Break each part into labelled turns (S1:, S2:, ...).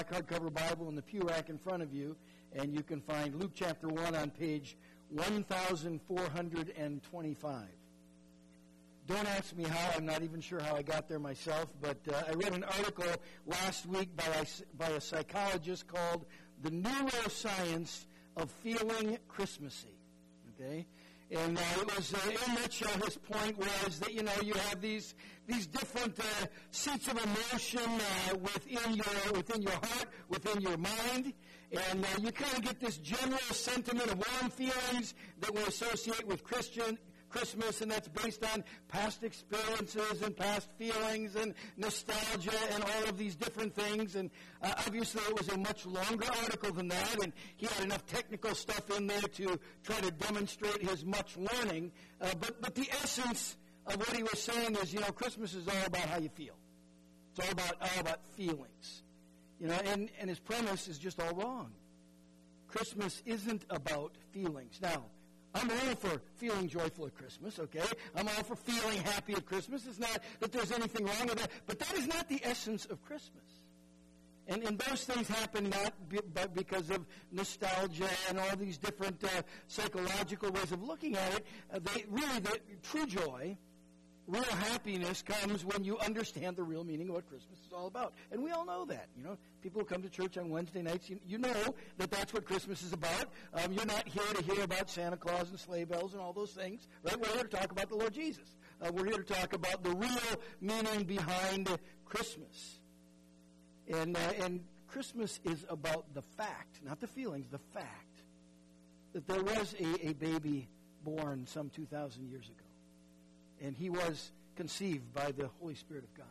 S1: hardcover Bible in the pew rack in front of you, and you can find Luke chapter 1 on page 1425. Don't ask me how. I'm not even sure how I got there myself, but I read an article last week by a psychologist called The Neuroscience of Feeling Christmassy. Okay? And it was, in a nutshell, his point was that, you have these different seats of emotion within your heart, within your mind, and you kind of get this general sentiment of warm feelings that we associate with Christmas, and that's based on past experiences and past feelings and nostalgia and all of these different things. And obviously it was a much longer article than that, and he had enough technical stuff in there to try to demonstrate his much learning. But the essence of what he was saying is, Christmas is all about how you feel. It's all about feelings. And his premise is just all wrong. Christmas isn't about feelings. Now, I'm all for feeling joyful at Christmas, okay? I'm all for feeling happy at Christmas. It's not that there's anything wrong with that, but that is not the essence of Christmas. And those things happen not because of nostalgia and all these different psychological ways of looking at it. The true joy, real happiness comes when you understand the real meaning of what Christmas is all about. And we all know that. People who come to church on Wednesday nights, you know that that's what Christmas is about. You're not here to hear about Santa Claus and sleigh bells and all those things. Right? We're here to talk about the Lord Jesus. We're here to talk about the real meaning behind Christmas. And Christmas is about the fact, not the feelings, the fact that there was a baby born some 2,000 years ago. And he was conceived by the Holy Spirit of God.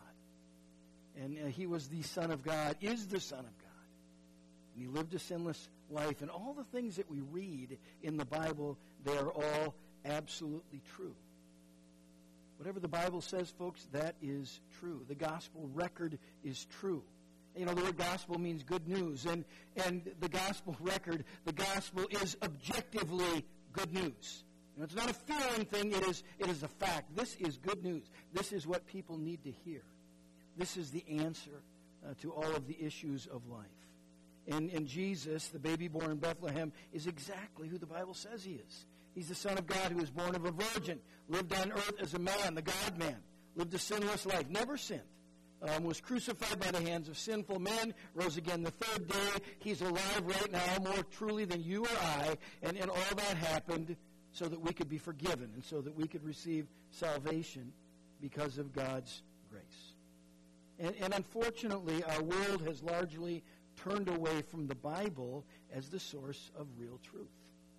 S1: And he was the Son of God, is the Son of God. And he lived a sinless life. And all the things that we read in the Bible, they are all absolutely true. Whatever the Bible says, folks, that is true. The gospel record is true. The word gospel means good news. And the gospel record, the gospel is objectively good news. It's not a feeling thing. It is a fact. This is good news. This is what people need to hear. This is the answer to all of the issues of life. And Jesus, the baby born in Bethlehem, is exactly who the Bible says he is. He's the Son of God who was born of a virgin, lived on earth as a man, the God-man, lived a sinless life, never sinned, was crucified by the hands of sinful men, rose again the third day. He's alive right now more truly than you or I, and all that happened so that we could be forgiven and so that we could receive salvation because of God's grace. And unfortunately, our world has largely turned away from the Bible as the source of real truth.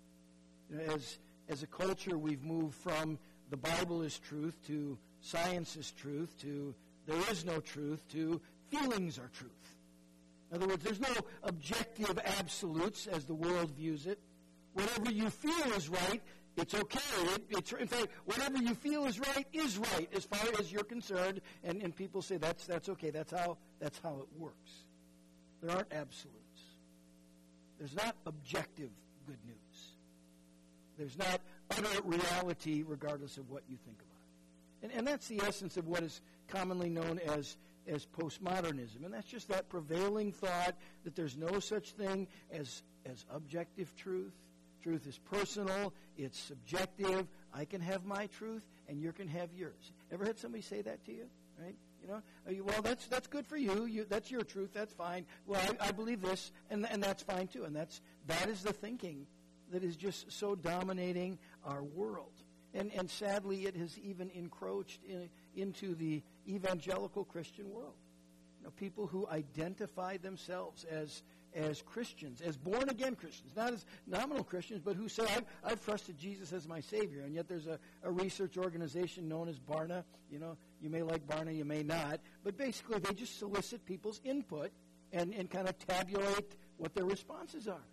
S1: As a culture, we've moved from the Bible is truth to science is truth to there is no truth to feelings are truth. In other words, there's no objective absolutes as the world views it. Whatever you feel is right, it's okay. In fact, whatever you feel is right as far as you're concerned. And people say that's okay. That's how it works. There aren't absolutes. There's not objective good news. There's not utter reality regardless of what you think about it. And that's the essence of what is commonly known as postmodernism. And that's just that prevailing thought that there's no such thing as objective truth. Truth is personal. It's subjective. I can have my truth, and you can have yours. Ever had somebody say that to you? Right? Well, that's good for you. That's your truth. That's fine. Well, I believe this, and that's fine too. And that is the thinking that is just so dominating our world. And sadly, it has even encroached into the evangelical Christian world. People who identify themselves as Christians, as born-again Christians, not as nominal Christians, but who say, I've trusted Jesus as my Savior. And yet there's a research organization known as Barna. You may like Barna, you may not. But basically, they just solicit people's input and kind of tabulate what their responses are.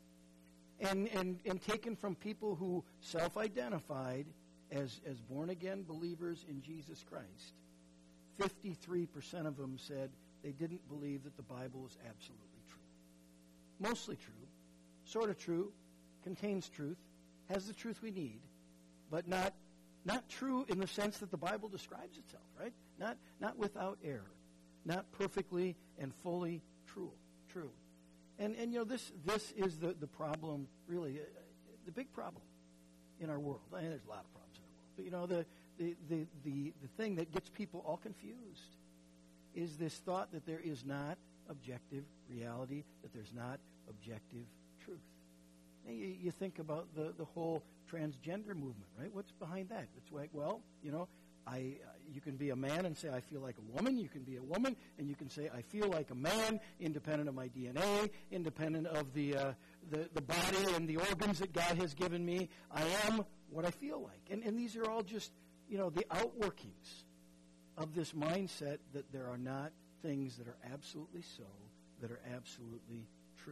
S1: And taken from people who self-identified as born-again believers in Jesus Christ, 53% of them said they didn't believe that the Bible was absolutely true. Mostly true, sort of true, contains truth, has the truth we need, but not true in the sense that the Bible describes itself, right? Not without error, not perfectly and fully true. And this is the problem, really, the big problem in our world. I mean, there's a lot of problems in our world. But, the thing that gets people all confused is this thought that there is not objective reality, that there's not objective truth. And you think about the whole transgender movement, right? What's behind that? It's like, well, you can be a man and say, I feel like a woman. You can be a woman and you can say, I feel like a man, independent of my DNA, independent of the body and the organs that God has given me. I am what I feel like. And these are all just, the outworkings of this mindset that there are not things that are absolutely so, that are absolutely true.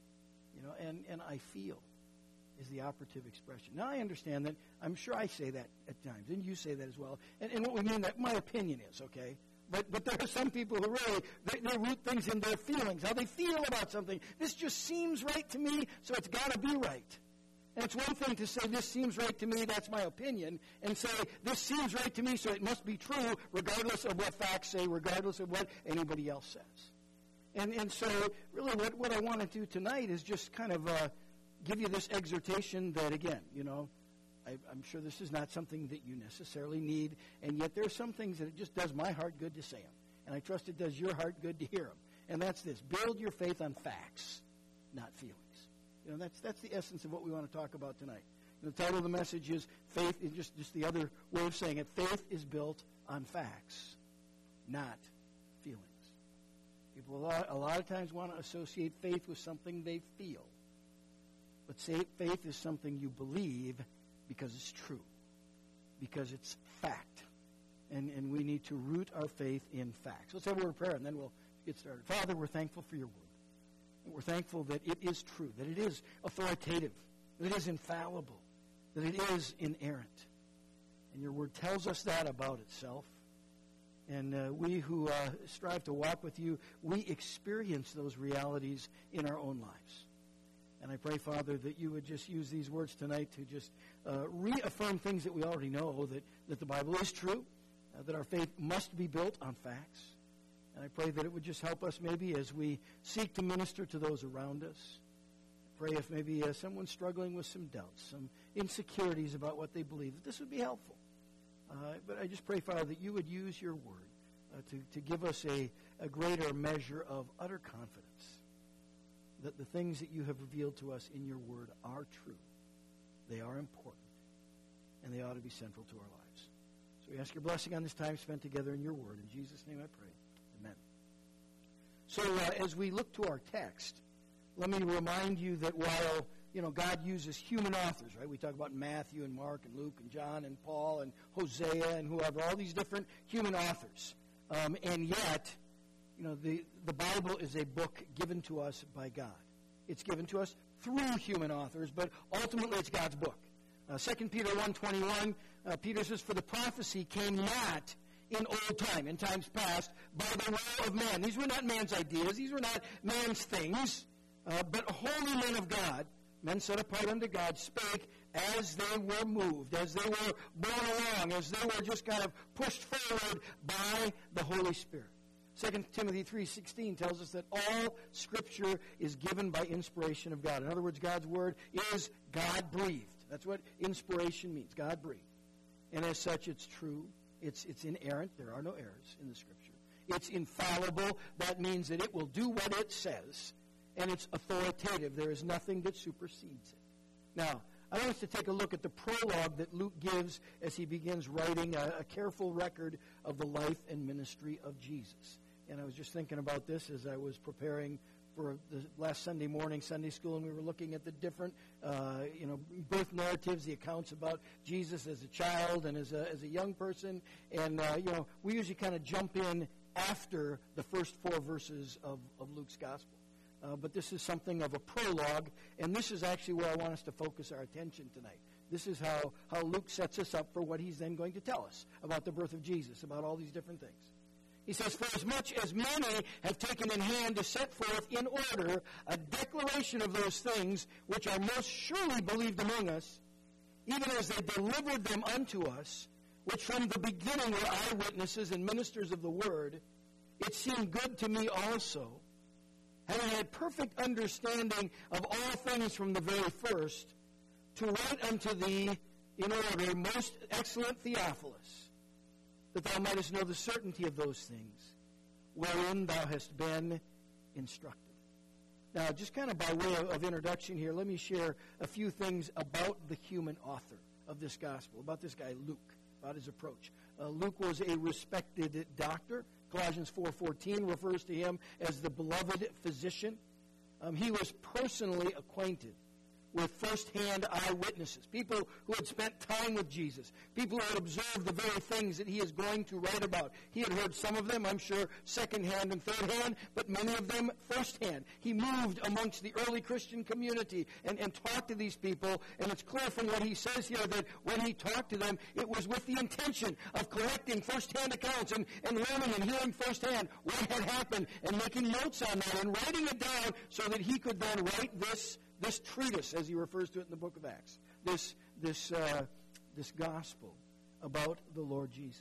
S1: And I feel is the operative expression. Now, I understand that. I'm sure I say that at times, and you say that as well. And what we mean that my opinion is, okay? But there are some people who really, they root things in their feelings, how they feel about something. This just seems right to me, so it's got to be right. And it's one thing to say, this seems right to me, that's my opinion, and say, this seems right to me, so it must be true, regardless of what facts say, regardless of what anybody else says. And so, really, what I want to do tonight is just kind of give you this exhortation that, again, I'm sure this is not something that you necessarily need, and yet there are some things that it just does my heart good to say them. And I trust it does your heart good to hear them. And that's this: build your faith on facts, not feelings. That's the essence of what we want to talk about tonight. The title of the message is Faith, is just the other way of saying it. Faith is built on facts, not feelings. People a lot of times want to associate faith with something they feel. But faith is something you believe because it's true, because it's fact. And we need to root our faith in facts. Let's have a word of prayer, and then we'll get started. Father, we're thankful for your word. And we're thankful that it is true, that it is authoritative, that it is infallible, that it is inerrant. And your word tells us that about itself. And we who strive to walk with you, we experience those realities in our own lives. And I pray, Father, that you would just use these words tonight to just reaffirm things that we already know, that the Bible is true, that our faith must be built on facts. And I pray that it would just help us maybe as we seek to minister to those around us. Pray if maybe someone's struggling with some doubts, some insecurities about what they believe, that this would be helpful. But I just pray, Father, that you would use your word to give us a greater measure of utter confidence that the things that you have revealed to us in your word are true. They are important, and they ought to be central to our lives. So we ask your blessing on this time spent together in your word. In Jesus' name I pray. Amen. So as we look to our text, let me remind you that while God uses human authors, right? We talk about Matthew and Mark and Luke and John and Paul and Hosea and whoever, all these different human authors. And yet, the Bible is a book given to us by God. It's given to us through human authors, but ultimately it's God's book. 2 Peter 1:21, Peter says, for the prophecy came not in old time, in times past, by the will of man. These were not man's ideas. These were not man's things, but holy men of God, men set apart unto God, spake as they were moved, as they were borne along, as they were just kind of pushed forward by the Holy Spirit. 2 Timothy 3:16 tells us that all Scripture is given by inspiration of God. In other words, God's Word is God-breathed. That's what inspiration means, God-breathed. And as such, it's true. It's inerrant. There are no errors in the Scripture. It's infallible. That means that it will do what it says. And it's authoritative. There is nothing that supersedes it. Now, I want us to take a look at the prologue that Luke gives as he begins writing a careful record of the life and ministry of Jesus. And I was just thinking about this as I was preparing for the last Sunday morning Sunday school, and we were looking at the different, birth narratives, the accounts about Jesus as a child and as a young person. And, we usually kind of jump in after the first 4 verses of Luke's gospel. But this is something of a prologue, and this is actually where I want us to focus our attention tonight. This is how Luke sets us up for what he's then going to tell us about the birth of Jesus, about all these different things. He says, for as much as many have taken in hand to set forth in order a declaration of those things which are most surely believed among us, even as they delivered them unto us, which from the beginning were eyewitnesses and ministers of the word, it seemed good to me also, having had perfect understanding of all things from the very first, to write unto thee in order, most excellent Theophilus, that thou mightest know the certainty of those things, wherein thou hast been instructed. Now, just kind of by way of introduction here, let me share a few things about the human author of this gospel, about this guy Luke, about his approach. Luke was a respected doctor. Colossians 4:14 refers to him as the beloved physician. He was personally acquainted with first-hand eyewitnesses, people who had spent time with Jesus, people who had observed the very things that he is going to write about. He had heard some of them, I'm sure, second-hand and third-hand, but many of them first-hand. He moved amongst the early Christian community and talked to these people, and it's clear from what he says here that when he talked to them, it was with the intention of collecting first-hand accounts and learning and hearing first-hand what had happened and making notes on that and writing it down so that he could then write this treatise, as he refers to it in the book of Acts, this gospel about the Lord Jesus.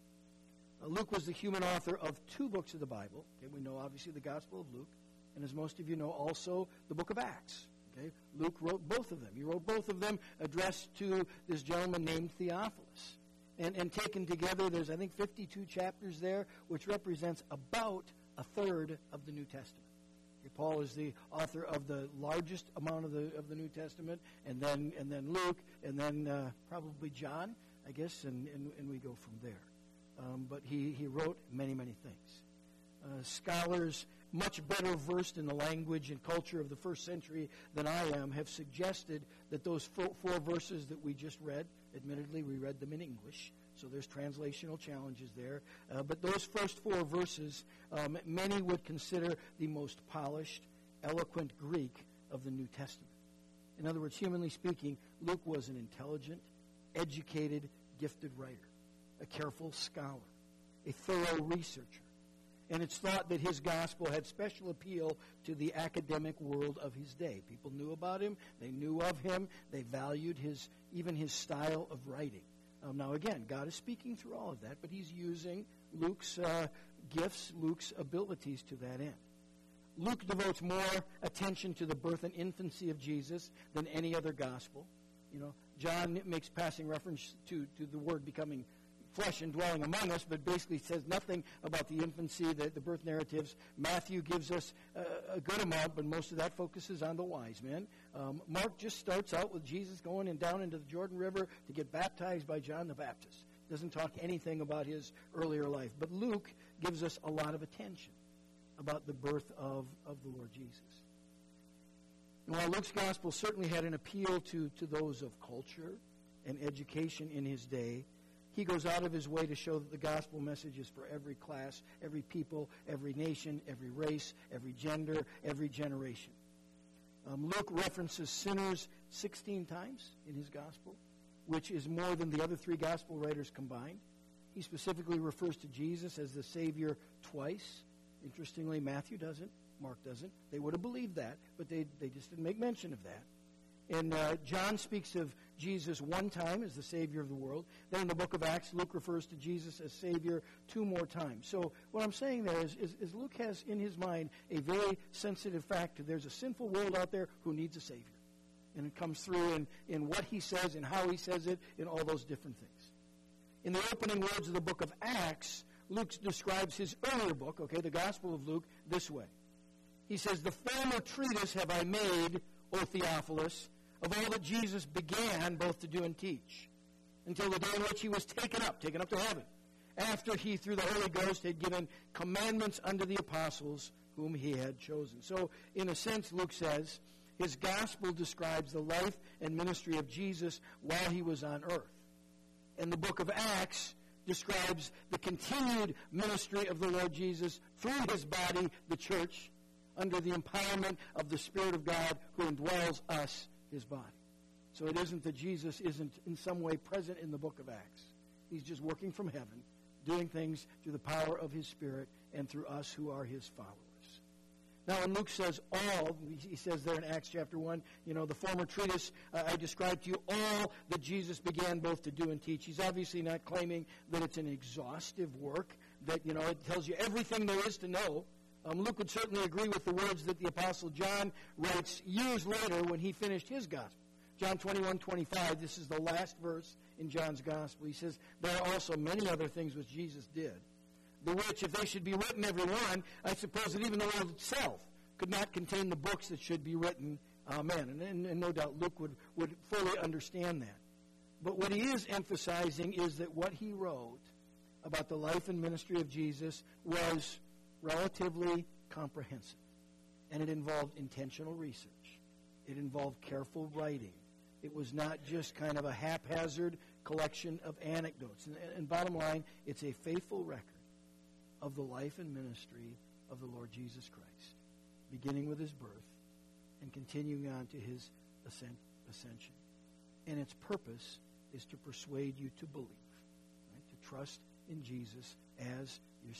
S1: Luke was the human author of 2 books of the Bible. Okay, we know obviously the Gospel of Luke, and as most of you know, also the book of Acts. Okay, Luke wrote both of them. He wrote both of them addressed to this gentleman named Theophilus. And taken together, there's I think 52 chapters there, which represents about a third of the New Testament. Paul is the author of the largest amount of the New Testament, and then Luke, and then probably John, I guess, and we go from there. But he wrote many, many things. Scholars much better versed in the language and culture of the first century than I am have suggested that those 4 verses that we just read, admittedly we read them in English, so there's translational challenges there. But those first 4 verses, many would consider the most polished, eloquent Greek of the New Testament. In other words, humanly speaking, Luke was an intelligent, educated, gifted writer, a careful scholar, a thorough researcher. And it's thought that his gospel had special appeal to the academic world of his day. People knew about him, they knew of him, they valued even his style of writing. Now, again, God is speaking through all of that, but he's using Luke's gifts, Luke's abilities to that end. Luke devotes more attention to the birth and infancy of Jesus than any other gospel. You know, John makes passing reference to the Word becoming flesh and dwelling among us, but basically says nothing about the infancy, the birth narratives. Matthew gives us a good amount, but most of that focuses on the wise men. Mark just starts out with Jesus going down into the Jordan River to get baptized by John the Baptist. Doesn't talk anything about his earlier life. But Luke gives us a lot of attention about the birth of the Lord Jesus. And while Luke's gospel certainly had an appeal to those of culture and education in his day, he goes out of his way to show that the gospel message is for every class, every people, every nation, every race, every gender, every generation. Luke references sinners 16 times in his gospel, which is more than the other 3 gospel writers combined. He specifically refers to Jesus as the Savior twice. Interestingly, Matthew doesn't, Mark doesn't. They would have believed that, but they just didn't make mention of that. And John speaks of Jesus 1 time as the Savior of the world. Then in the book of Acts, Luke refers to Jesus as Savior 2 more times. So what I'm saying there is Luke has in his mind a very sensitive fact that there's a sinful world out there who needs a Savior. And it comes through in what he says and how he says it in all those different things. In the opening words of the book of Acts, Luke describes his earlier book, the Gospel of Luke, this way. He says, "The former treatise have I made, O Theophilus, of all that Jesus began both to do and teach, until the day in which he was taken up to heaven, after he, through the Holy Ghost, had given commandments unto the apostles whom he had chosen." So, in a sense, Luke says, his gospel describes the life and ministry of Jesus while he was on earth. And the book of Acts describes the continued ministry of the Lord Jesus through his body, the church, under the empowerment of the Spirit of God who indwells us, his body. So it isn't that Jesus isn't in some way present in the book of Acts. He's just working from heaven, doing things through the power of his Spirit and through us who are his followers. Now, when Luke says all, he says there in Acts chapter 1, the former treatise I described to you, all that Jesus began both to do and teach. He's obviously not claiming that it's an exhaustive work, that, it tells you everything there is to know Luke would certainly agree with the words that the Apostle John writes years later when he finished his gospel. John 21:25, this is the last verse in John's gospel. He says, there are also many other things which Jesus did, the which, if they should be written every one, I suppose that even the world itself could not contain the books that should be written. Amen. And no doubt Luke would fully understand that. But what he is emphasizing is that what he wrote about the life and ministry of Jesus was relatively comprehensive. And it involved intentional research. It involved careful writing. It was not just kind of a haphazard collection of anecdotes. And bottom line, it's a faithful record of the life and ministry of the Lord Jesus Christ, beginning with his birth and continuing on to his ascension. And its purpose is to persuade you to believe, right? To trust in Jesus as your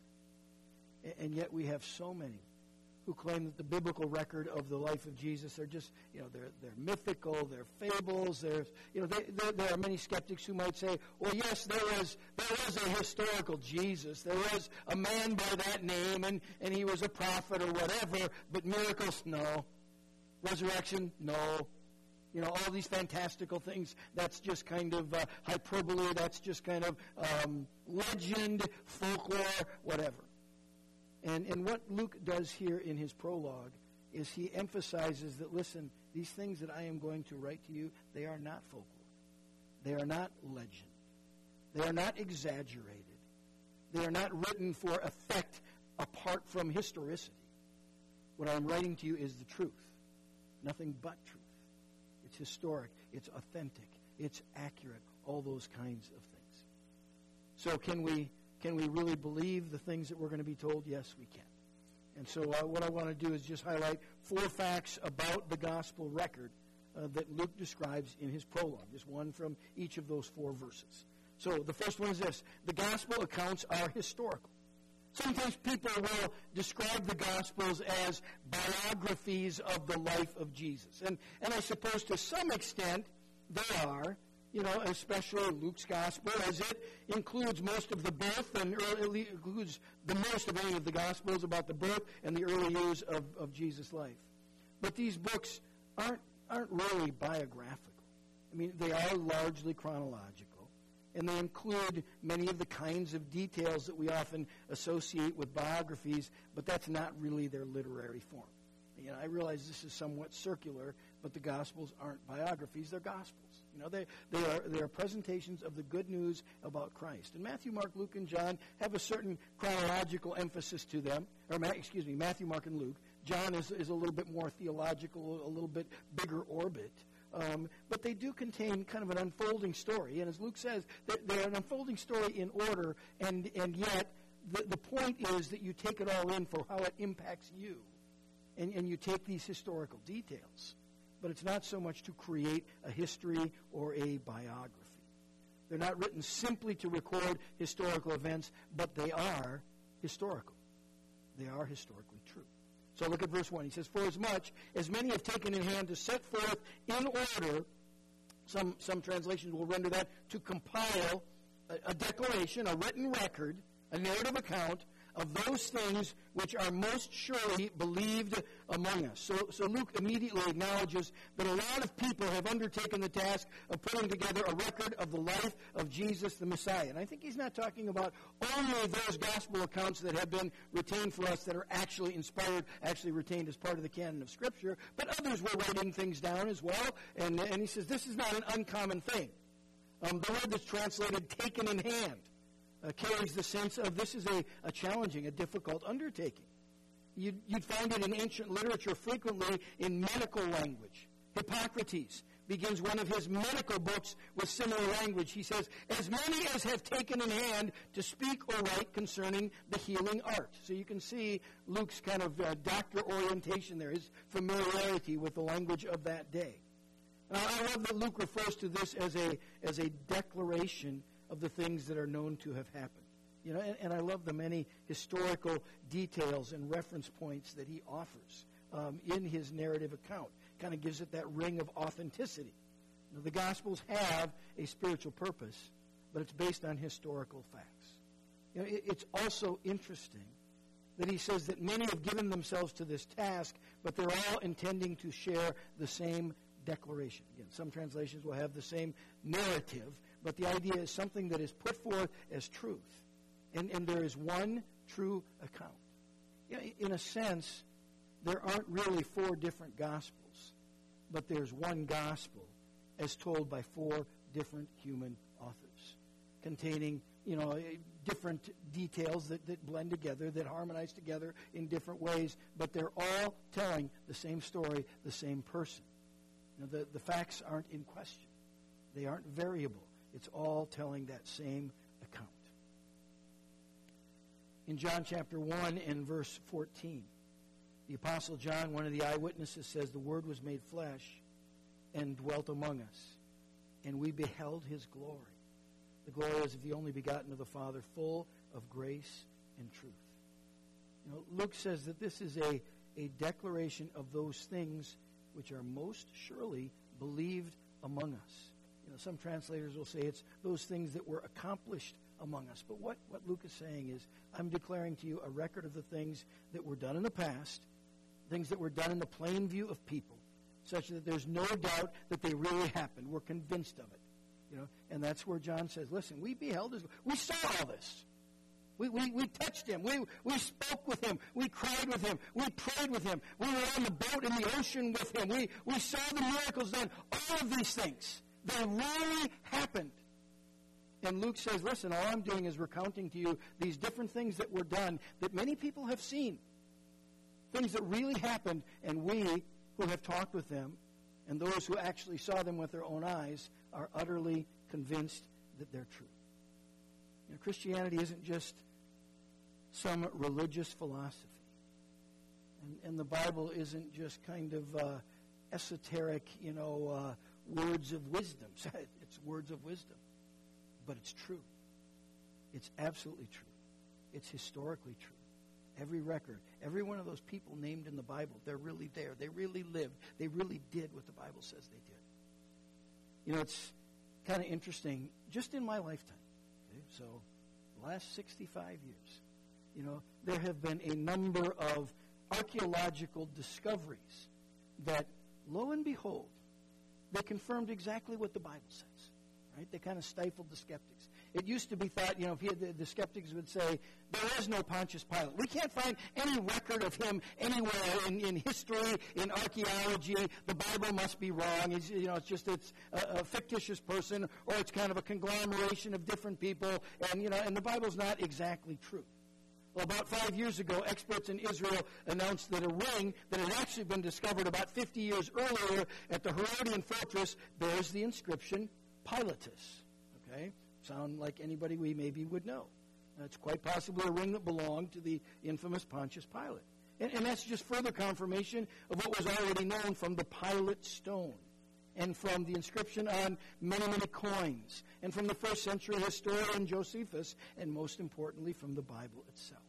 S1: Savior. And yet we have so many who claim that the biblical record of the life of Jesus are just, they're mythical, they're fables. There are many skeptics who might say, well, yes, there was a historical Jesus. There was a man by that name, and he was a prophet or whatever, but miracles, no. Resurrection, no. All these fantastical things, that's just kind of hyperbole, that's just kind of legend, folklore, whatever. And what Luke does here in his prologue is he emphasizes that, listen, these things that I am going to write to you, they are not folklore. They are not legend. They are not exaggerated. They are not written for effect apart from historicity. What I'm writing to you is the truth. Nothing but truth. It's historic. It's authentic. It's accurate. All those kinds of things. So can we really believe the things that we're going to be told? Yes, we can. And so what I want to do is just highlight 4 facts about the gospel record that Luke describes in his prologue. Just one from each of those 4 verses. So the first one is this. The gospel accounts are historical. Sometimes people will describe the Gospels as biographies of the life of Jesus. And I suppose to some extent they are, especially Luke's Gospel, as it includes most of the birth and includes the most of any of the Gospels about the birth and the early years of Jesus' life. But these books aren't really biographical. I mean, they are largely chronological. And they include many of the kinds of details that we often associate with biographies, but that's not really their literary form. I realize this is somewhat circular, but the Gospels aren't biographies, they're Gospels. They are presentations of the good news about Christ. And Matthew, Mark, Luke, and John have a certain chronological emphasis to them. Matthew, Mark, and Luke. John is a little bit more theological, a little bit bigger orbit. But they do contain kind of an unfolding story. And as Luke says, they're an unfolding story in order, and yet the point is that you take it all in for how it impacts you. And you take these historical details. But it's not so much to create a history or a biography. They're not written simply to record historical events, but they are historical. They are historically true. So look at verse 1. He says, for as much as many have taken in hand to set forth in order, some translations will render that, to compile a declaration, a written record, a narrative account of those things which are most surely believed among us. So Luke immediately acknowledges that a lot of people have undertaken the task of putting together a record of the life of Jesus the Messiah. And I think he's not talking about only those gospel accounts that have been retained for us that are actually inspired, actually retained as part of the canon of Scripture, but others were writing things down as well. And he says this is not an uncommon thing. The word that's translated taken in hand carries the sense of this is a challenging, a difficult undertaking. You'd find it in ancient literature frequently in medical language. Hippocrates begins one of his medical books with similar language. He says, as many as have taken in hand to speak or write concerning the healing art. So you can see Luke's kind of doctor orientation there, his familiarity with the language of that day. I love that Luke refers to this as a declaration of the things that are known to have happened. And I love the many historical details and reference points that he offers in his narrative account. Kind of gives it that ring of authenticity. The Gospels have a spiritual purpose, but it's based on historical facts. It's also interesting that he says that many have given themselves to this task, but they're all intending to share the same declaration. Again, some translations will have the same narrative, but the idea is something that is put forth as truth. And there is one true account. In a sense, there aren't really four different gospels, but there's one gospel as told by four different human authors, containing, different details that blend together, that harmonize together in different ways, but they're all telling the same story, the same person. The facts aren't in question. They aren't variable. It's all telling that same account. In John chapter 1 and verse 14, the Apostle John, one of the eyewitnesses, says, "The Word was made flesh and dwelt among us, and we beheld his glory. The glory as of the only begotten of the Father, full of grace and truth." Luke says that this is a declaration of those things which are most surely believed among us. Some translators will say it's those things that were accomplished among us. But what Luke is saying is, I'm declaring to you a record of the things that were done in the past, things that were done in the plain view of people, such that there's no doubt that they really happened. We're convinced of it. And that's where John says, listen, we beheld his, we saw all this. We touched him. We spoke with him. We cried with him. We prayed with him. We were on the boat in the ocean with him. We saw the miracles done. All of these things, they really happened. And Luke says, listen, all I'm doing is recounting to you these different things that were done that many people have seen. Things that really happened, and we who have talked with them and those who actually saw them with their own eyes are utterly convinced that they're true. Christianity isn't just some religious philosophy. And the Bible isn't just kind of esoteric, words of wisdom. It's words of wisdom. But it's true. It's absolutely true. It's historically true. Every record, every one of those people named in the Bible, they're really there. They really lived. They really did what the Bible says they did. It's kind of interesting. Just in my lifetime, so the last 65 years, there have been a number of archaeological discoveries that, lo and behold, they confirmed exactly what the Bible says. Right? They kind of stifled the skeptics. It used to be thought, the skeptics would say, there is no Pontius Pilate. We can't find any record of him anywhere in history, in archaeology. The Bible must be wrong. It's a fictitious person, or it's kind of a conglomeration of different people, and the Bible's not exactly true. Well, about 5 years ago, experts in Israel announced that a ring that had actually been discovered about 50 years earlier at the Herodian fortress bears the inscription Pilatus. Okay? Sound like anybody we maybe would know. It's quite possibly a ring that belonged to the infamous Pontius Pilate. And that's just further confirmation of what was already known from the Pilate stone, and from the inscription on many, many coins, and from the first century historian Josephus, and most importantly from the Bible itself.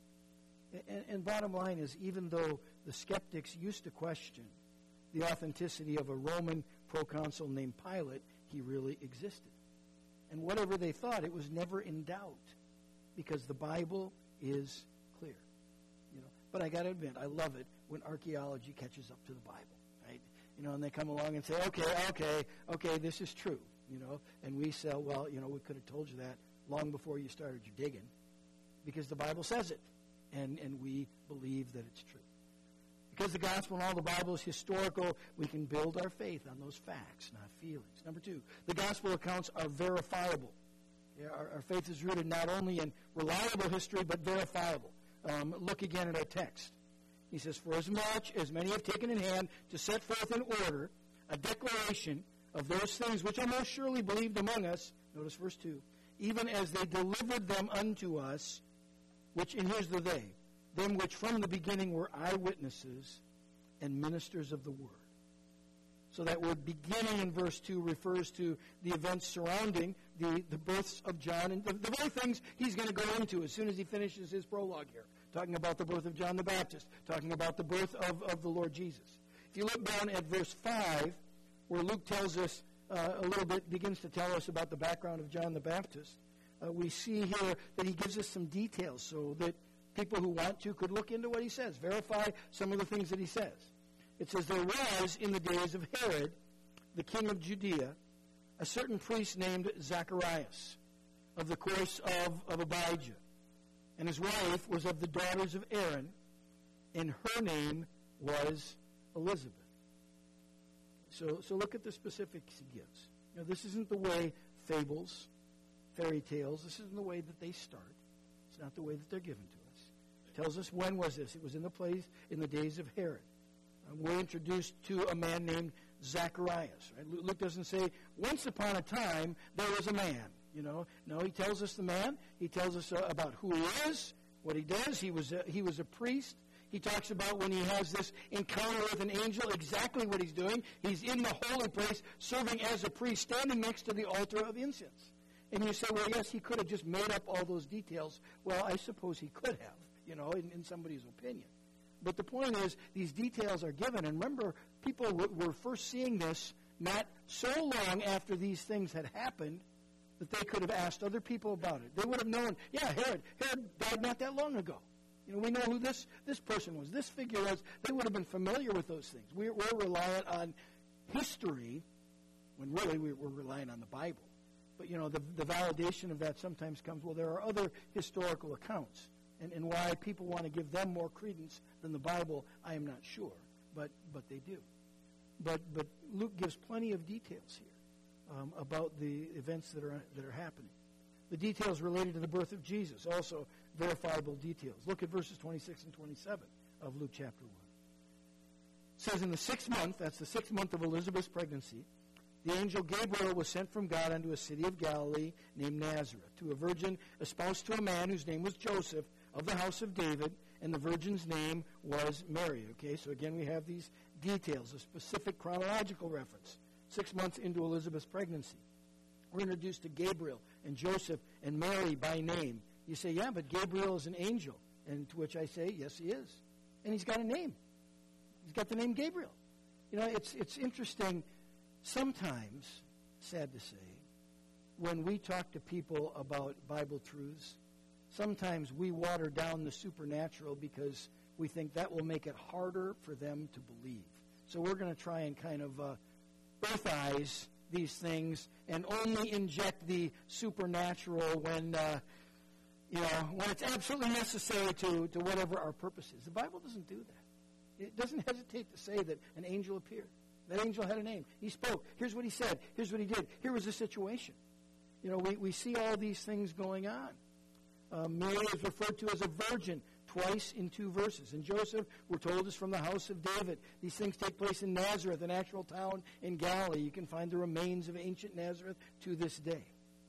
S1: And bottom line is, even though the skeptics used to question the authenticity of a Roman proconsul named Pilate, he really existed. And whatever they thought, it was never in doubt, because the Bible is clear. But I got to admit, I love it when archaeology catches up to the Bible, right? And they come along and say, okay, this is true, And we say, well, we could have told you that long before you started your digging, because the Bible says it, and we believe that it's true. Because the gospel and all the Bible is historical, we can build our faith on those facts, not feelings. Number two, the gospel accounts are verifiable. Our faith is rooted not only in reliable history, but verifiable. Look again at our text. He says, for as much as many have taken in hand to set forth in order a declaration of those things which are most surely believed among us, notice verse 2, even as they delivered them unto us, which, and here's the they, them which from the beginning were eyewitnesses and ministers of the word. So that word beginning in verse 2 refers to the events surrounding the births of John, and the very things he's going to go into as soon as he finishes his prologue here, talking about the birth of John the Baptist, talking about the birth of the Lord Jesus. If you look down at verse 5, where Luke tells us a little bit, begins to tell us about the background of John the Baptist, we see here that he gives us some details so that People who want to could look into what he says, verify some of the things that he says. It says, there was in the days of Herod, the king of Judea, a certain priest named Zacharias, of the course of Abijah. And his wife was of the daughters of Aaron, and her name was Elizabeth. So look at the specifics he gives. This isn't the way fables, fairy tales, this isn't the way that they start. It's not the way that they're given to us. It tells us when was this. It was in the days of Herod. We're introduced to a man named Zacharias. Right? Luke doesn't say, once upon a time, there was a man. No, he tells us the man. He tells us about who he is, what he does. He was a priest. He talks about when he has this encounter with an angel, exactly what he's doing. He's in the holy place, serving as a priest, standing next to the altar of incense. And you say, well, yes, he could have just made up all those details. Well, I suppose he could have, in somebody's opinion. But the point is, these details are given. And remember, people were first seeing this not so long after these things had happened that they could have asked other people about it. They would have known, Herod died not that long ago. We know who this person was, this figure was. They would have been familiar with those things. We're reliant on history when really we're relying on the Bible. But, the validation of that sometimes comes, well, there are other historical accounts. And why people want to give them more credence than the Bible, I am not sure. But they do. But Luke gives plenty of details here about the events that are happening. The details related to the birth of Jesus, also verifiable details. Look at verses 26 and 27 of Luke chapter 1. It says, in the 6th month, that's the 6th month of Elizabeth's pregnancy, the angel Gabriel was sent from God unto a city of Galilee named Nazareth, to a virgin espoused to a man whose name was Joseph, of the house of David, and the virgin's name was Mary. Okay, so again we have these details, a specific chronological reference. 6 months into Elizabeth's pregnancy. We're introduced to Gabriel and Joseph and Mary by name. You say, yeah, but Gabriel is an angel. And to which I say, yes, he is. And he's got a name. He's got the name Gabriel. It's interesting. Sometimes, sad to say, when we talk to people about Bible truths, sometimes we water down the supernatural because we think that will make it harder for them to believe. So we're going to try and kind of earthize these things and only inject the supernatural when it's absolutely necessary to whatever our purpose is. The Bible doesn't do that. It doesn't hesitate to say that an angel appeared. That angel had a name. He spoke. Here's what he said. Here's what he did. Here was the situation. We see all these things going on. Mary is referred to as a virgin twice in 2 verses. And Joseph, we're told, is from the house of David. These things take place in Nazareth, an actual town in Galilee. You can find the remains of ancient Nazareth to this day.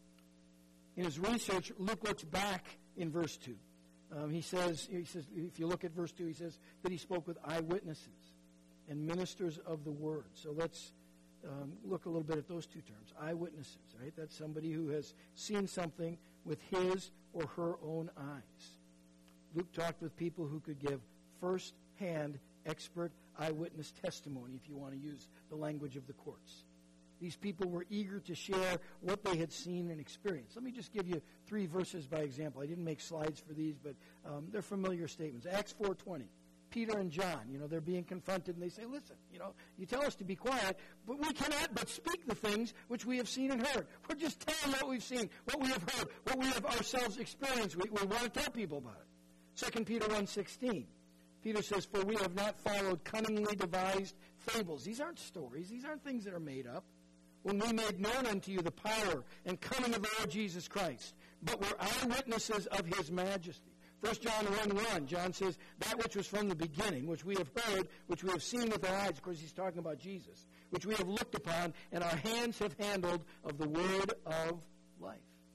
S1: In his research, Luke looks back in verse 2. He says, if you look at verse 2, he says that he spoke with eyewitnesses and ministers of the word. So let's look a little bit at those two terms. Eyewitnesses, right? That's somebody who has seen something with his or her own eyes. Luke talked with people who could give first-hand, expert eyewitness testimony, if you want to use the language of the courts. These people were eager to share what they had seen and experienced. Let me just give you 3 verses by example. I didn't make slides for these, but they're familiar statements. Acts 4:20. Peter and John, they're being confronted, and they say, listen, you tell us to be quiet, but we cannot but speak the things which we have seen and heard. We're just telling what we've seen, what we have heard, what we have ourselves experienced. We want to tell people about it. 2 Peter 1:16. Peter says, for we have not followed cunningly devised fables. These aren't stories. These aren't things that are made up. When we made known unto you the power and coming of the Lord Jesus Christ, but were eyewitnesses of his majesty. 1 John 1:1, John says, that which was from the beginning, which we have heard, which we have seen with our eyes, of course he's talking about Jesus, which we have looked upon, and our hands have handled of the word of life.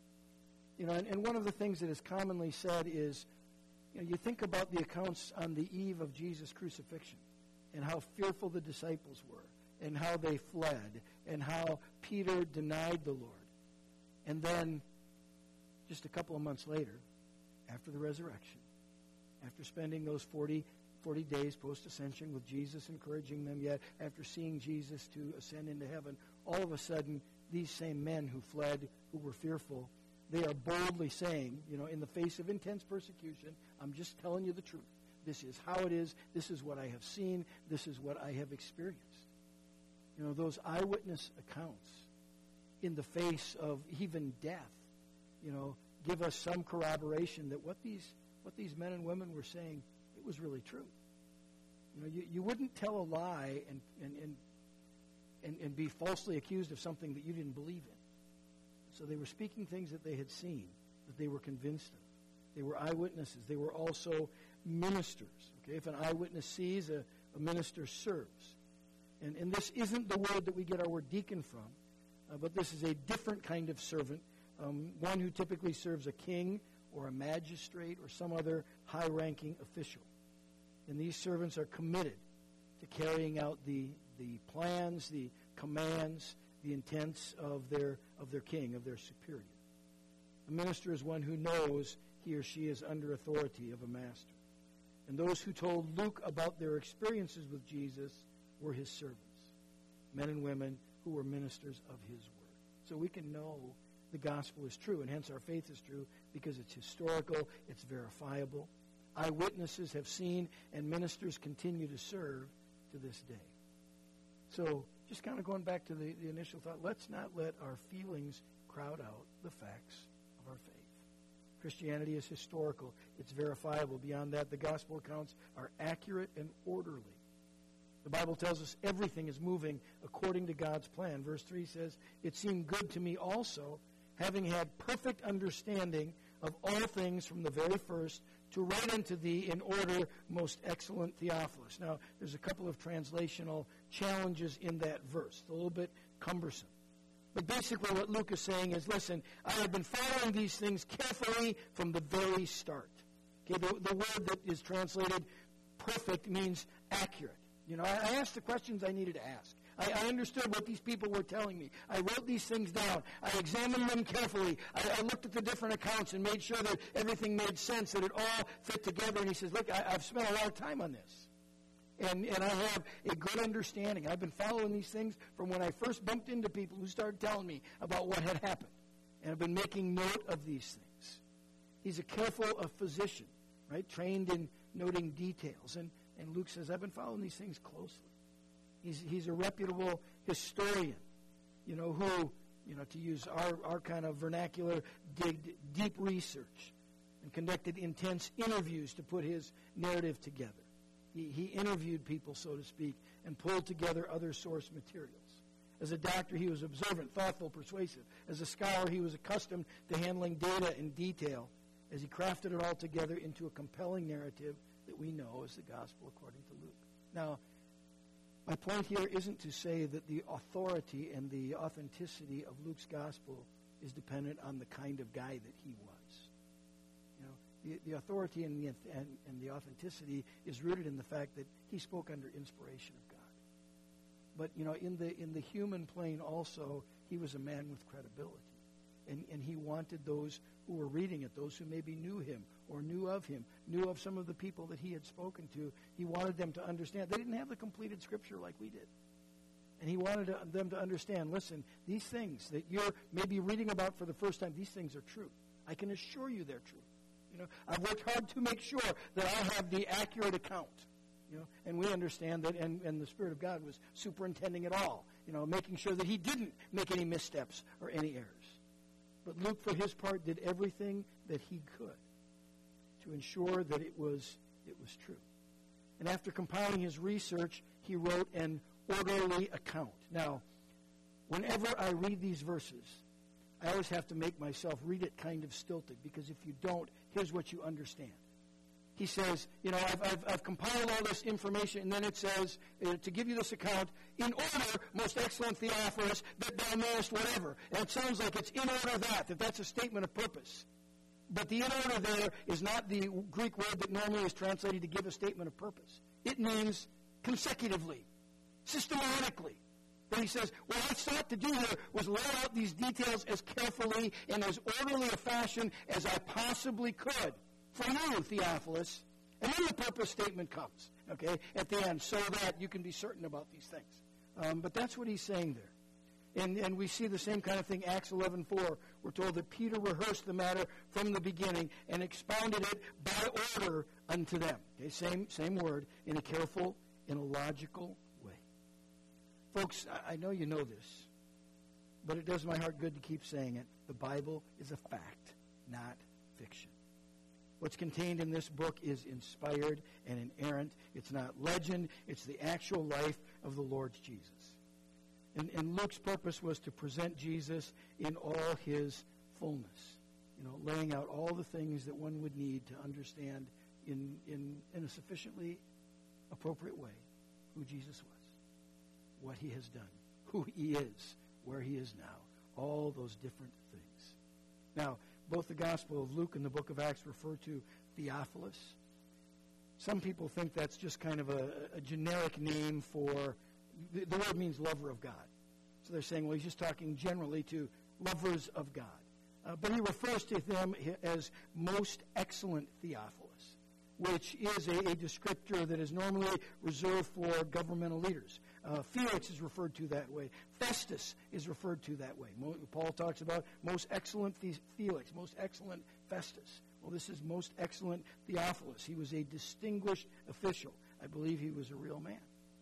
S1: And one of the things that is commonly said is, you think about the accounts on the eve of Jesus' crucifixion, and how fearful the disciples were, and how they fled, and how Peter denied the Lord. And then, just a couple of months later, after the resurrection, after spending those 40 days post-ascension with Jesus, encouraging them yet, after seeing Jesus to ascend into heaven, all of a sudden, these same men who fled, who were fearful, they are boldly saying, in the face of intense persecution, I'm just telling you the truth. This is how it is. This is what I have seen. This is what I have experienced. Those eyewitness accounts in the face of even death, give us some corroboration that what these men and women were saying, it was really true. You wouldn't tell a lie and be falsely accused of something that you didn't believe in. So they were speaking things that they had seen, that they were convinced of. They were eyewitnesses. They were also ministers. Okay, if an eyewitness sees, a minister serves. And this isn't the word that we get our word deacon from, but this is a different kind of servant, one who typically serves a king or a magistrate or some other high-ranking official. And these servants are committed to carrying out the plans, the commands, the intents of their king, of their superior. A minister is one who knows he or she is under authority of a master. And those who told Luke about their experiences with Jesus were his servants, men and women who were ministers of his word. So we can know the gospel is true, and hence our faith is true because it's historical, it's verifiable. Eyewitnesses have seen, and ministers continue to serve to this day. So just kind of going back to the initial thought, let's not let our feelings crowd out the facts of our faith. Christianity is historical. It's verifiable. Beyond that, the gospel accounts are accurate and orderly. The Bible tells us everything is moving according to God's plan. Verse 3 says, "It seemed good to me also, having had perfect understanding of all things from the very first, to write unto thee in order, most excellent Theophilus." Now, there's a couple of translational challenges in that verse. It's a little bit cumbersome. But basically what Luke is saying is, listen, I have been following these things carefully from the very start. Okay, the word that is translated perfect means accurate. I asked the questions I needed to ask. I understood what these people were telling me. I wrote these things down. I examined them carefully. I looked at the different accounts and made sure that everything made sense, that it all fit together. And he says, look, I've spent a lot of time on this. And I have a good understanding. I've been following these things from when I first bumped into people who started telling me about what had happened. And I've been making note of these things. He's a careful physician, right? Trained in noting details. And Luke says, I've been following these things closely. He's a reputable historian, who, to use our kind of vernacular, did deep research and conducted intense interviews to put his narrative together. He interviewed people, so to speak, and pulled together other source materials. As a doctor, he was observant, thoughtful, persuasive. As a scholar, he was accustomed to handling data in detail as he crafted it all together into a compelling narrative that we know as the gospel according to Luke. Now, my point here isn't to say that the authority and the authenticity of Luke's gospel is dependent on the kind of guy that he was. The authority and the authenticity is rooted in the fact that he spoke under inspiration of God. But in the human plane also, he was a man with credibility, and he wanted those who were reading it, those who maybe knew him or knew of some of the people that he had spoken to. He wanted them to understand. They didn't have the completed scripture like we did. And he wanted them to understand, listen, these things that you're maybe reading about for the first time, these things are true. I can assure you they're true. I've worked hard to make sure that I have the accurate account. And we understand that, and the Spirit of God was superintending it all, making sure that he didn't make any missteps or any errors. But Luke, for his part, did everything that he could to ensure that it was true. And after compiling his research, he wrote an orderly account. Now, whenever I read these verses, I always have to make myself read it kind of stilted, because if you don't, here's what you understand. He says, I've compiled all this information, and then it says, to give you this account, in order, most excellent Theophilus, that thou mayest whatever. And it sounds like it's in order that's a statement of purpose. But the in order there is not the Greek word that normally is translated to give a statement of purpose. It means consecutively, systematically. And he says, what I sought to do here was lay out these details as carefully and as orderly a fashion as I possibly could for you, Theophilus. And then the purpose statement comes, at the end, so that you can be certain about these things. But that's what he's saying there. And we see the same kind of thing, Acts 11:4. We're told that Peter rehearsed the matter from the beginning and expounded it by order unto them. Okay, same word, in a careful, in a logical way. Folks, I know you know this, but it does my heart good to keep saying it. The Bible is a fact, not fiction. What's contained in this book is inspired and inerrant. It's not legend. It's the actual life of the Lord Jesus. And Luke's purpose was to present Jesus in all his fullness, laying out all the things that one would need to understand in a sufficiently appropriate way who Jesus was, what he has done, who he is, where he is now, all those different things. Now, both the Gospel of Luke and the book of Acts refer to Theophilus. Some people think that's just kind of a generic name for, the word means lover of God. So they're saying, well, he's just talking generally to lovers of God. But he refers to them as most excellent Theophilus, which is a descriptor that is normally reserved for governmental leaders. Felix is referred to that way. Festus is referred to that way. Paul talks about most excellent Felix, most excellent Festus. Well, this is most excellent Theophilus. He was a distinguished official. I believe he was a real man.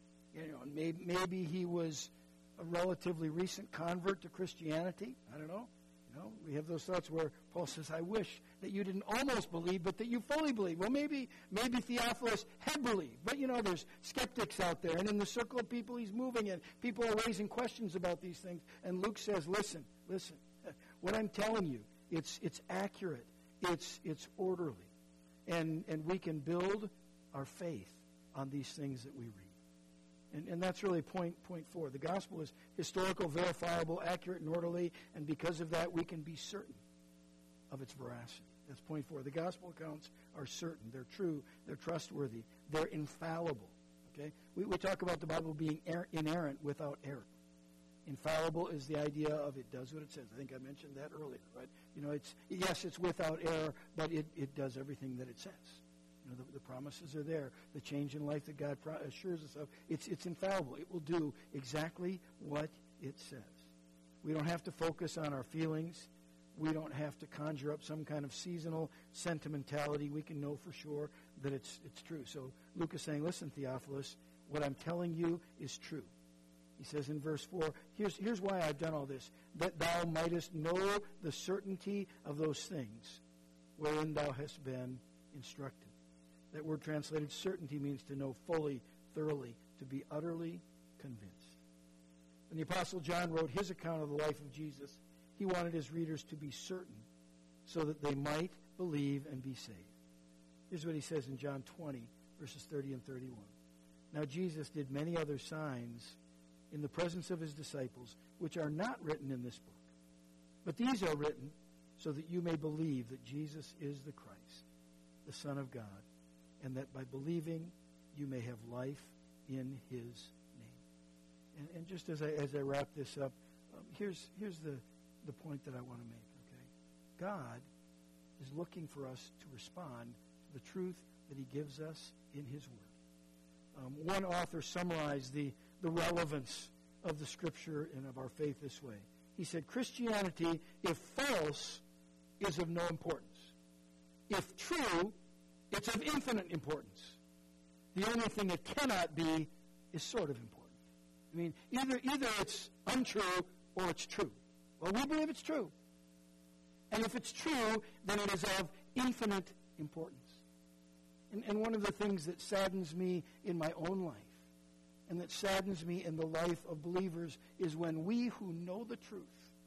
S1: Maybe he was a relatively recent convert to Christianity. I don't know. We have those thoughts where Paul says, I wish that you didn't almost believe, but that you fully believe. Well, maybe Theophilus had believed. But, there's skeptics out there. And in the circle of people he's moving in, people are raising questions about these things. And Luke says, listen. What I'm telling you, it's accurate. It's orderly. And we can build our faith on these things that we read. And that's really point 4. The gospel is historical, verifiable, accurate, and orderly, and because of that, we can be certain of its veracity. That's point 4. The gospel accounts are certain. They're true. They're trustworthy. They're infallible. Okay? We talk about the Bible being inerrant without error. Infallible is the idea of it does what it says. I think I mentioned that earlier, right? It's without error, but it does everything that it says. The promises are there. The change in life that God assures us of, it's infallible. It will do exactly what it says. We don't have to focus on our feelings. We don't have to conjure up some kind of seasonal sentimentality. We can know for sure that it's true. So Luke is saying, listen, Theophilus, what I'm telling you is true. He says in verse 4, here's why I've done all this, that thou mightest know the certainty of those things wherein thou hast been instructed. That word translated certainty means to know fully, thoroughly, to be utterly convinced. When the Apostle John wrote his account of the life of Jesus, he wanted his readers to be certain so that they might believe and be saved. Here's what he says in John 20, verses 30 and 31. Now Jesus did many other signs in the presence of his disciples, which are not written in this book. But these are written so that you may believe that Jesus is the Christ, the Son of God, and that by believing you may have life in his name. And just as I wrap this up, here's the point that I want to make, okay? God is looking for us to respond to the truth that he gives us in his word. One author summarized the relevance of the Scripture and of our faith this way. He said, Christianity, if false, is of no importance. If true, it's of infinite importance. The only thing it cannot be is sort of important. I mean, either it's untrue or it's true. Well, we believe it's true. And if it's true, then it is of infinite importance. And one of the things that saddens me in my own life and that saddens me in the life of believers is when we who know the truth,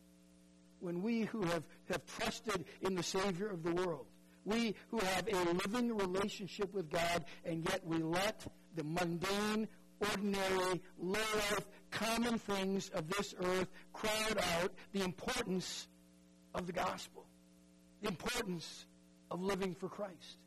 S1: when we who have trusted in the Savior of the world, we who have a living relationship with God, and yet we let the mundane, ordinary, low-life, common things of this earth crowd out the importance of the gospel, the importance of living for Christ.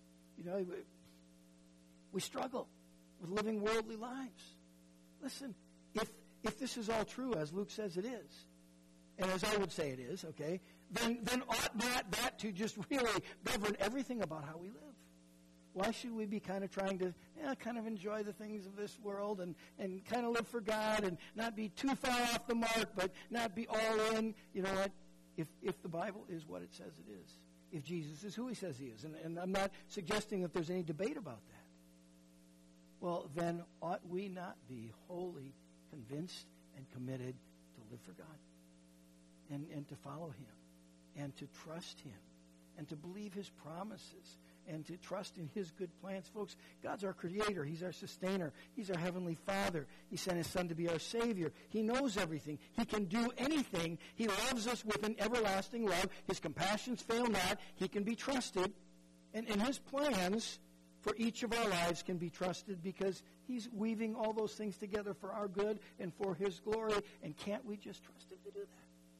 S1: We struggle with living worldly lives. Listen, if this is all true, as Luke says it is, and as I would say it is, okay, then ought not that to just really govern everything about how we live? Why should we be kind of trying to kind of enjoy the things of this world and kind of live for God and not be too far off the mark, but not be all in? You know what? If the Bible is what it says it is, if Jesus is who he says he is, and I'm not suggesting that there's any debate about that, well, then ought we not be wholly convinced and committed to live for God and to follow him and to trust him and to believe his promises and to trust in his good plans? Folks, God's our creator. He's our sustainer. He's our heavenly Father. He sent his Son to be our Savior. He knows everything. He can do anything. He loves us with an everlasting love. His compassions fail not. He can be trusted. And his plans for each of our lives can be trusted because he's weaving all those things together for our good and for his glory. And can't we just trust him to do that?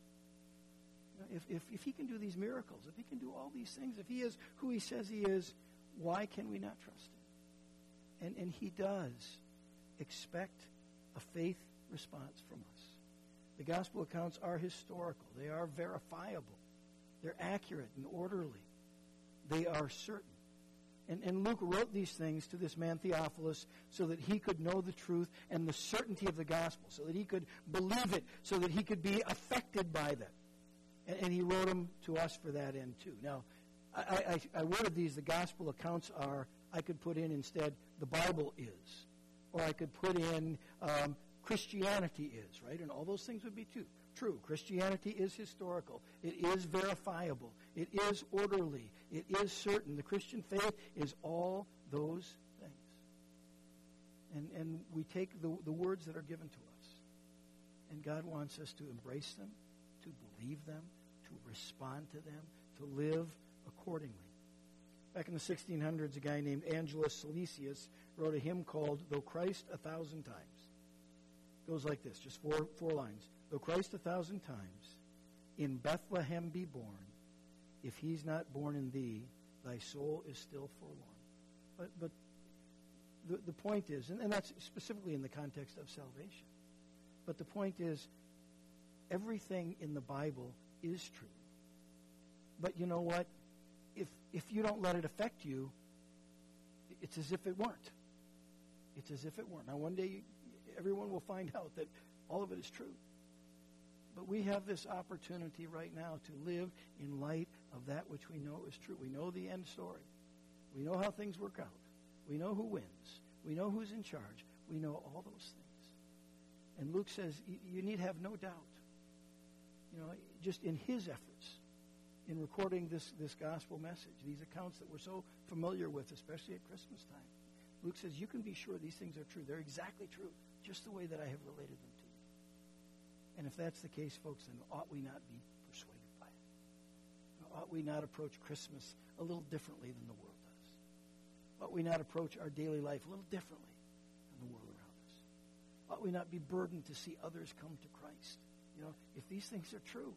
S1: If he can do these miracles, if he can do all these things, if he is who he says he is, why can we not trust him? And he does expect a faith response from us. The gospel accounts are historical. They are verifiable. They're accurate and orderly. They are certain. And Luke wrote these things to this man Theophilus so that he could know the truth and the certainty of the gospel, so that he could believe it, so that he could be affected by them. And he wrote them to us for that end, too. Now, I worded these, the gospel accounts are, I could put in instead, the Bible is. Or I could put in, Christianity is, right? And all those things would be true. Christianity is historical. It is verifiable. It is orderly. It is certain. The Christian faith is all those things. And we take the words that are given to us. And God wants us to embrace them, to believe them, to respond to them, to live accordingly. Back in the 1600s, a guy named Angelus Silesius wrote a hymn called "Though Christ 1,000 Times." It goes like this, just four lines. Though Christ 1,000 times in Bethlehem be born, if he's not born in thee, thy soul is still forlorn. But the point is, and that's specifically in the context of salvation, but the point is, everything in the Bible is true. But you know what? If you don't let it affect you, it's as if it weren't. It's as if it weren't. Now, one day, everyone will find out that all of it is true. But we have this opportunity right now to live in light of that which we know is true. We know the end story. We know how things work out. We know who wins. We know who's in charge. We know all those things. And Luke says you need have no doubt. You know, just in his efforts in recording this gospel message, these accounts that we're so familiar with, especially at Christmas time, Luke says you can be sure these things are true. They're exactly true, just the way that I have related them to you. And if that's the case, folks, then ought we not be persuaded by it? Ought we not approach Christmas a little differently than the world does? Ought we not approach our daily life a little differently than the world around us? Ought we not be burdened to see others come to Christ? You know, if these things are true,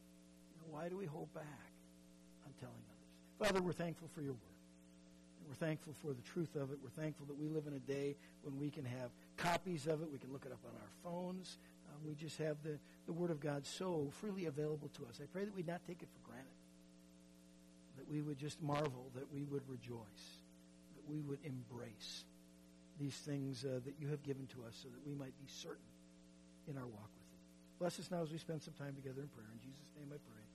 S1: why do we hold back on telling others? Father, we're thankful for your word. And we're thankful for the truth of it. We're thankful that we live in a day when we can have copies of it. We can look it up on our phones. We just have the word of God so freely available to us. I pray that we'd not take it for granted, that we would just marvel, that we would rejoice, that we would embrace these things that you have given to us so that we might be certain in our walk with you. Bless us now as we spend some time together in prayer. In Jesus' name I pray.